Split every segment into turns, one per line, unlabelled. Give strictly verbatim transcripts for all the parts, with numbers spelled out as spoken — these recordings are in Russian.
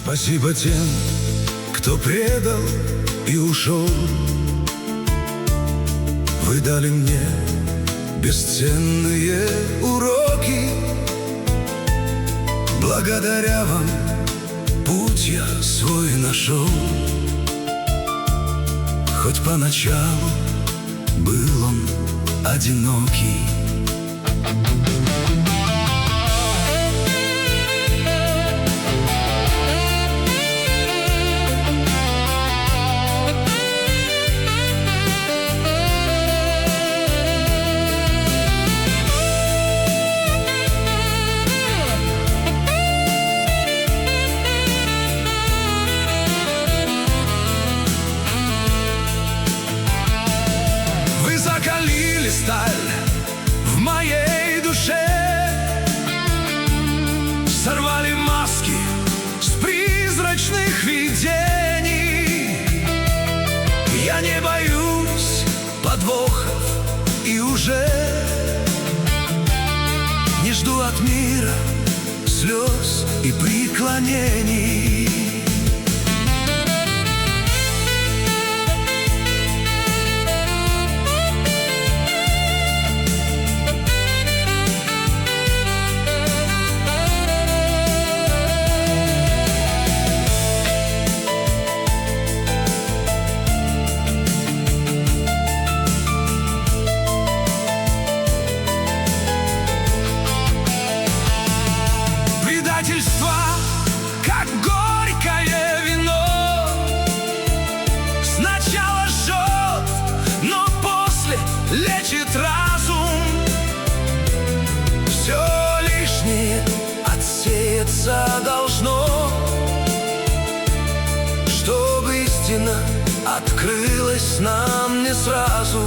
Спасибо тем, кто предал и ушел. Вы дали мне бесценные уроки. Благодаря вам путь я свой нашел. Хоть поначалу был он одинокий. Закалили сталь в моей душе, сорвали маски с призрачных видений. Я не боюсь подвохов и уже не жду от мира слез и преклонений. Предательство, как горькое вино, сначала жжет, но после лечит разум. Все лишнее отсеяться должно, чтобы истина открылась нам не сразу.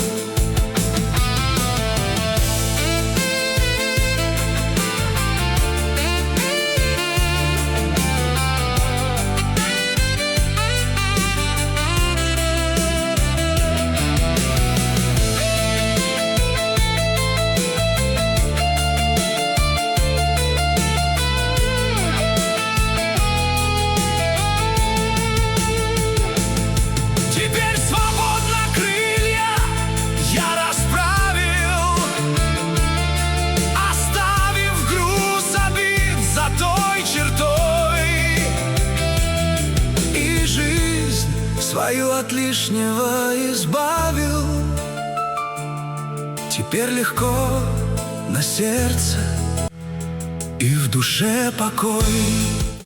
Свою от лишнего избавил. Теперь легко на сердце и в душе покой.